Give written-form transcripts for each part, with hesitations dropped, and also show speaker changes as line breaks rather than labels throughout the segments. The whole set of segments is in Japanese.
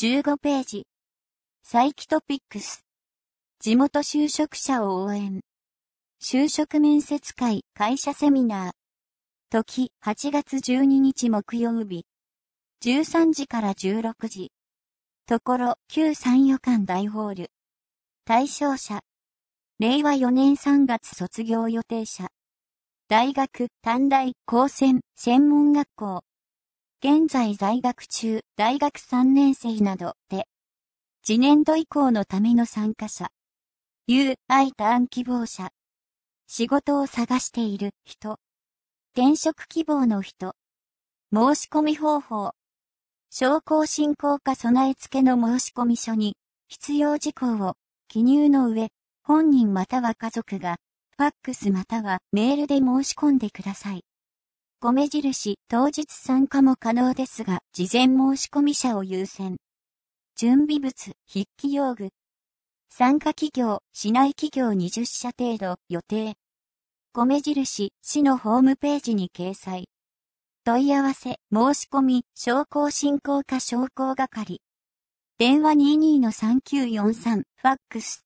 15ページ。佐伯トピックス。地元就職者を応援。就職面接会会社セミナー。時8月12日木曜日。13時から16時。ところ旧三予館大ホール。対象者。令和4年3月卒業予定者。大学、短大、高専、専門学校。現在在学中、大学3年生などで。次年度以降のための参加者。UI ターン希望者。仕事を探している人。転職希望の人。申し込み方法。商工振興課備え付けの申込書に、必要事項を記入の上、本人または家族が、ファックスまたはメールで申し込んでください。米印、当日参加も可能ですが、事前申し込み者を優先。準備物、筆記用具。参加企業、市内企業20社程度予定。米印、市のホームページに掲載。問い合わせ、申し込み、商工振興課商工係。電話22-3943、ファックス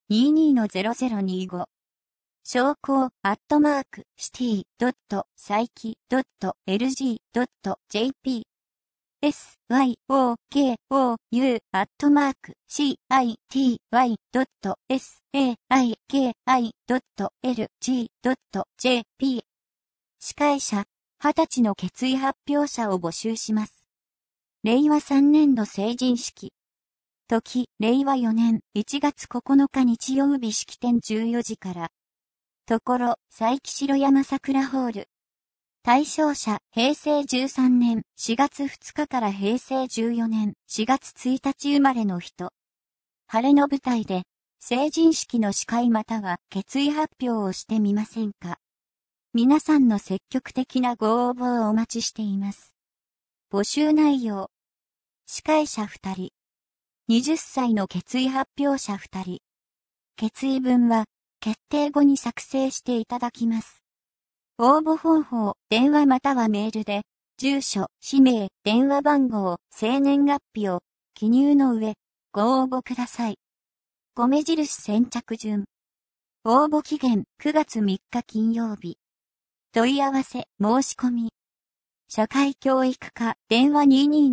22-0025。商工、@city.saiki.lg.jp。syou.city.saiki.lg.jp。司会者、20歳の決意発表者を募集します。令和3年度成人式。時、令和4年1月9日日曜日式典14時から。ところ、佐伯城山桜ホール。対象者、平成13年4月2日から平成14年4月1日生まれの人。晴れの舞台で、成人式の司会または決意発表をしてみませんか。皆さんの積極的なご応募をお待ちしています。募集内容。司会者2人。20歳の決意発表者2人。決意文は、決定後に作成していただきます。応募方法、電話またはメールで、住所、氏名、電話番号、生年月日を記入の上、ご応募ください。米印先着順。応募期限9月3日金曜日。問い合わせ、申し込み。社会教育課、電話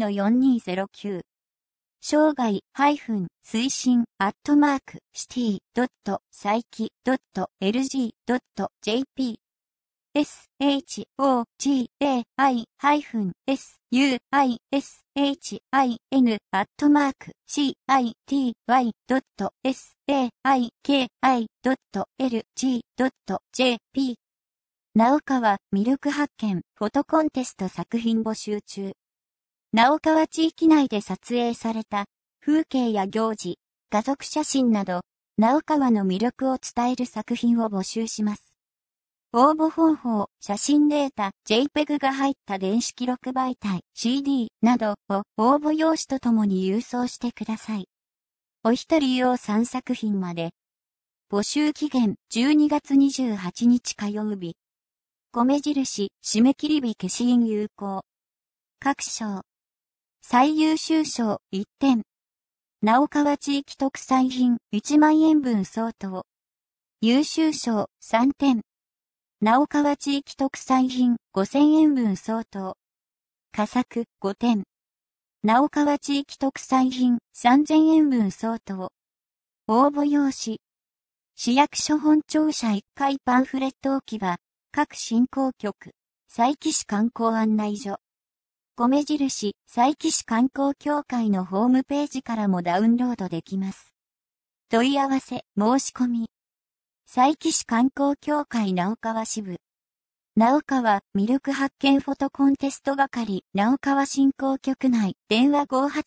22-4209。生涯、推進、@city.saiki.lg.jp。shougai-shin.city.saiki.lg.jp。直川魅力発見フォトコンテスト作品募集中。直川地域内で撮影された風景や行事、家族写真など、直川の魅力を伝える作品を募集します。応募方法、写真データ、JPEG が入った電子記録媒体、CD などを応募用紙とともに郵送してください。お一人用3作品まで。募集期限12月28日火曜日。米印、締め切り日消印有効。各賞。最優秀賞1点。直川地域特産品1万円分相当。優秀賞3点。直川地域特産品5000円分相当。佳作5点。直川地域特産品3000円分相当。応募用紙。市役所本庁舎1階パンフレット置き場。各振興局。佐伯市観光案内所。米印、佐伯市観光協会のホームページからもダウンロードできます。問い合わせ、申し込み。佐伯市観光協会直川支部。直川魅力発見フォトコンテスト係直川振興局内電話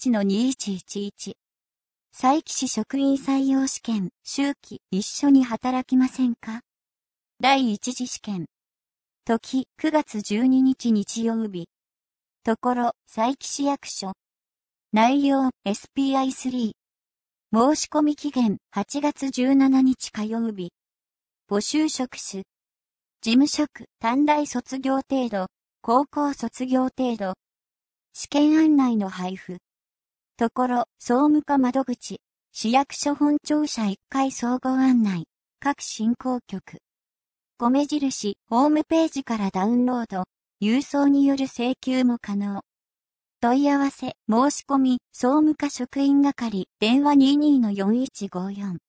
58-2111。佐伯市職員採用試験、秋季一緒に働きませんか。第一次試験。時9月12日日曜日。ところ、佐伯市役所。内容、SPI3。申し込み期限、8月17日火曜日。募集職種。事務職、短大卒業程度、高校卒業程度。試験案内の配布。 ところ、総務課窓口、市役所本庁舎1階相互案内、各振興局。米印、ホームページからダウンロード、郵送による請求も可能。問い合わせ、申し込み、総務課職員係、電話22-4154。